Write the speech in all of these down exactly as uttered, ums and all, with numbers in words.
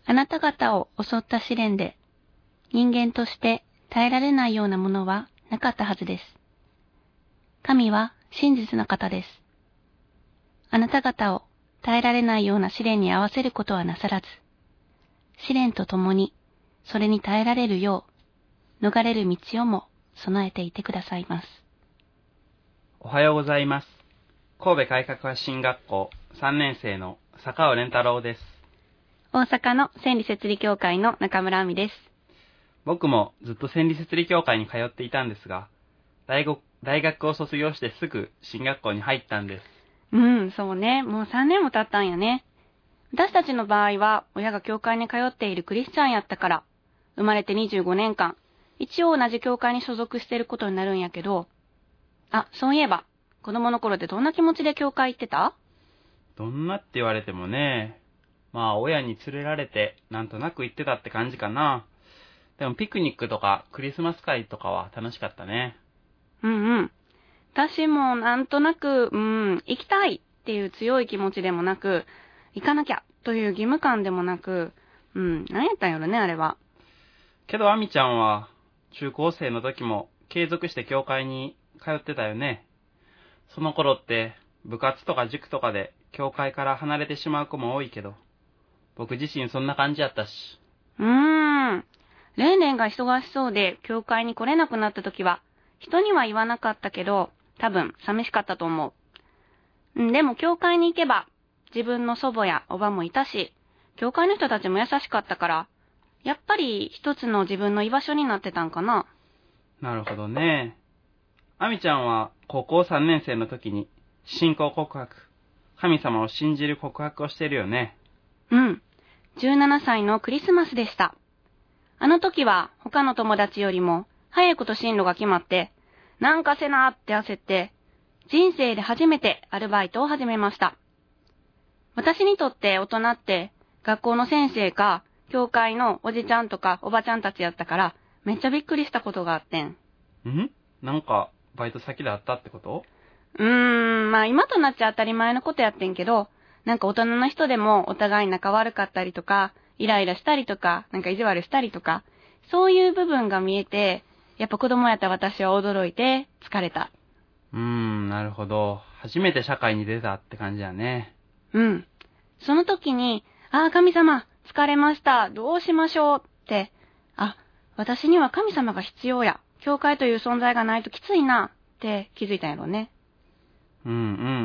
あなた方を襲った試練で、人間として耐えられないようなものはなかったはずです。神は真実な方です。あなた方を耐えられないような試練に合わせることはなさらず、試練とともにそれに耐えられるよう、逃れる道をも備えていてくださいます。 おはようございます。神戸改革派進学校さんねん生の坂尾蓮太郎です。 大阪の千里摂理教会の中村亜美です。 僕もずっと千里摂理教会に通っていたんですが、大学、大学を卒業してすぐ進学校に入ったんです。 うん、そうね。もうさんねんも経ったんやね。私たちの場合は、親が教会に通っているクリスチャンやったから、生まれてにじゅうごねんかん、一応同じ教会に所属していることになるんやけど、あ、そういえば、子供の頃ってどんな気持ちで教会行ってた？ どんなって言われてもね、まあ親に連れられてなんとなく行ってたって感じかな。でもピクニックとかクリスマス会とかは楽しかったね。 うんうん。私もなんとなく、うん、行きたいっていう強い気持ちでもなく、行かなきゃという義務感でもなく、うん、何やったんやろね、あれは。 けどアミちゃんは中高生の時も継続して教会に通ってたよね。その頃って部活とか塾とかで教会から離れてしまう子も多いけど、僕自身そんな感じやったし。 うーん。レンレンが忙しそうで教会に来れなくなった時は、人には言わなかったけど、多分寂しかったと思う。んでも教会に行けば、自分の祖母やおばもいたし、教会の人たちも優しかったから、やっぱり一つの自分の居場所になってたんかな。 なるほどね。アミちゃんは高校さんねん生の時に信仰告白、神様を信じる告白をしてるよね。 うん。じゅうななさいのクリスマスでした。あの時は他の友達よりも早いこと進路が決まって、なんかせなーって焦って、人生で初めてアルバイトを始めました。私にとって大人って学校の先生か教会のおじちゃんとかおばちゃんたちやったからめっちゃびっくりしたことがあってん。 ん？なんかバイト先であったってこと？ うーん、まあ今となっちゃ当たり前のことやってんけど、なんか大人の人でもお互い仲悪かったりとか、イライラしたりとか、なんか意地悪したりとか、そういう部分が見えて、やっぱ子供やった私は驚いて疲れた。 うーん、なるほど。初めて社会に出たって感じだね。 うん。その時に、ああ神様、疲れました、どうしましょうって、あ、私には神様が必要や、教会という存在がないときついなって気づいたんやろね。 うんうん。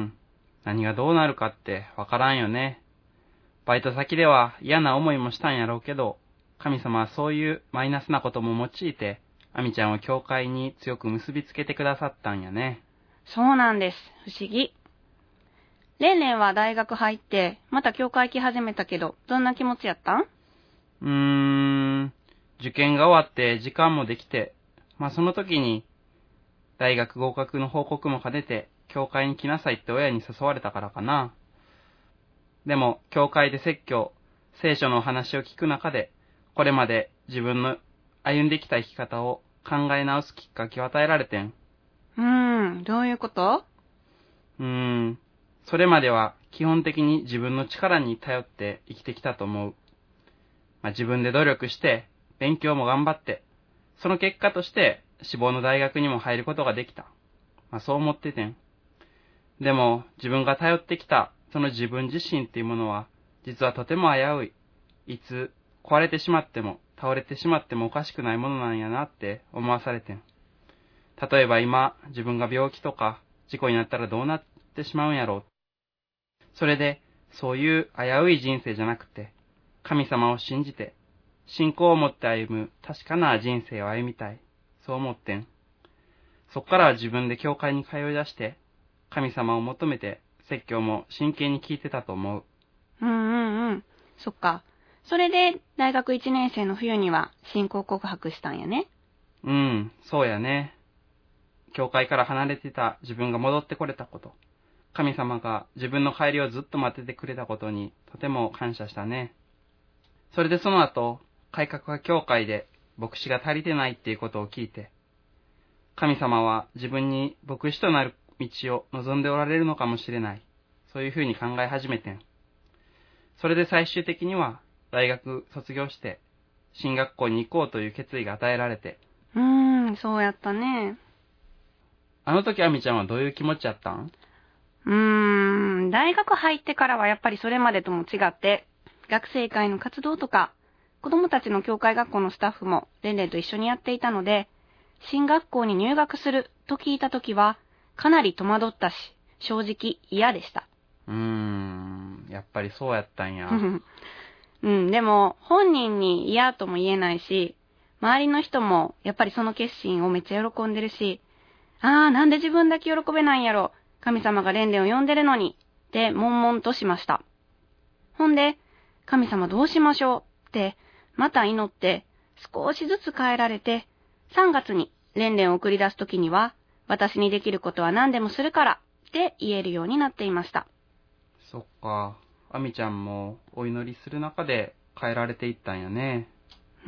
何がどうなるかってわからんよね。バイト先では嫌な思いもしたんやろうけど、神様はそういうマイナスなことも用いて、アミちゃんを教会に強く結びつけてくださったんやね。 そうなんです。不思議。レンレンは大学入って、また教会来始めたけど、どんな気持ちやったん？ うーん、受験が終わって時間もできて、まあその時に大学合格の報告も兼ねて、教会に来なさいって親に誘われたからかな。でも、教会で説教、聖書のお話を聞く中で、これまで自分の歩んできた生き方を考え直すきっかけを与えられてん。 うーん、どういうこと？ うーん、それまでは基本的に自分の力に頼って生きてきたと思う。まあ、自分で努力して、勉強も頑張って、その結果として志望の大学にも入ることができた。まあ、そう思っててん。でも、自分が頼ってきたその自分自身っていうものは、実はとても危うい。いつ壊れてしまっても、倒れてしまってもおかしくないものなんやなって思わされてん。例えば今、自分が病気とか事故になったらどうなってしまうんやろう。それで、そういう危うい人生じゃなくて、神様を信じて、信仰を持って歩む確かな人生を歩みたい。そう思ってん。そっからは自分で教会に通い出して、神様を求めて説教も真剣に聞いてたと思う。 うんうんうん。そっか。それで大学いちねん生の冬には信仰告白したんやね。 うん、そうやね。教会から離れてた自分が戻ってこれたこと。神様が自分の帰りをずっと待っててくれたことにとても感謝したね。それでその後、改革派教会で牧師が足りてないっていうことを聞いて、神様は自分に牧師となる道を望んでおられるのかもしれない。そういうふうに考え始めてん。それで最終的には大学卒業して、進学校に行こうという決意が与えられて。 うーん、そうやったね。 あの時アミちゃんはどういう気持ちやったん？ うーん、大学入ってからはやっぱりそれまでとも違って、学生会の活動とか、子供たちの教会学校のスタッフもレンレンと一緒にやっていたので、進学校に入学すると聞いたときは、かなり戸惑ったし、正直嫌でした。 うーん、やっぱりそうやったんや。 うん、でも本人に嫌とも言えないし、周りの人もやっぱりその決心をめっちゃ喜んでるし、あーなんで自分だけ喜べないんやろ、神様がレンレンを呼んでるのに、って悶々としました。ほんで、神様どうしましょうって、また祈って、少しずつ変えられて、さんがつにレンレンを送り出すときには、私にできることは何でもするからって言えるようになっていました。 そっか。アミちゃんもお祈りする中で変えられていったんやね。 うん。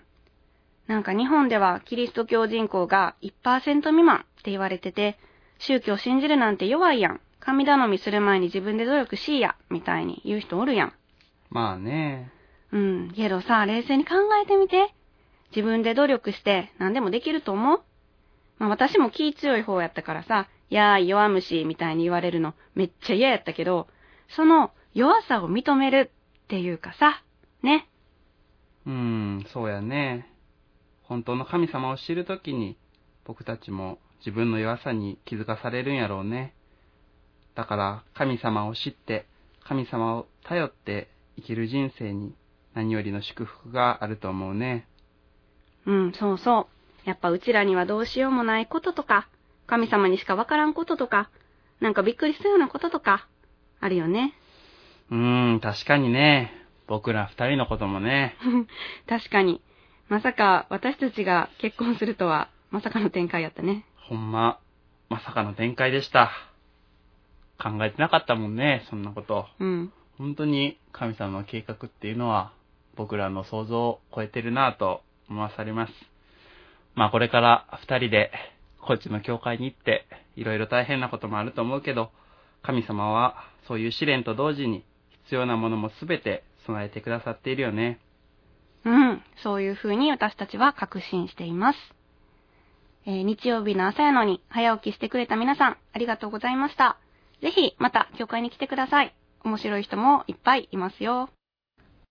なんか日本ではキリスト教人口が いちパーセント 未満って言われてて、宗教信じるなんて弱いやん。神頼みする前に自分で努力しいや、みたいに言う人おるやん。 まあね。 うん。けどさ、冷静に考えてみて。自分で努力して何でもできると思う？まあ私も気強い方やったからさ、やーい弱虫みたいに言われるのめっちゃ嫌やったけど、その弱さを認めるっていうかさ、ね。 うーん、そうやね。本当の神様を知るときに、僕たちも自分の弱さに気づかされるんやろうね。だから神様を知って、神様を頼って生きる人生に何よりの祝福があると思うね。 うん、そうそう。やっぱうちらにはどうしようもないこととか、神様にしかわからんこととか、なんかびっくりするようなこととか、あるよね。 うーん、確かにね。僕ら二人のこともね。 確かに。まさか私たちが結婚するとは、まさかの展開やったね。 ほんま、まさかの展開でした。考えてなかったもんね、そんなこと。 うん。 本当に神様の計画っていうのは、僕らの想像を超えてるなぁと思わされます。まあこれから二人で高知の教会に行っていろいろ大変なこともあると思うけど、神様はそういう試練と同時に必要なものもすべて備えてくださっているよね。 うん、そういうふうに私たちは確信しています。えー、日曜日の朝やのに早起きしてくれた皆さん、ありがとうございました。ぜひまた教会に来てください。面白い人もいっぱいいますよ。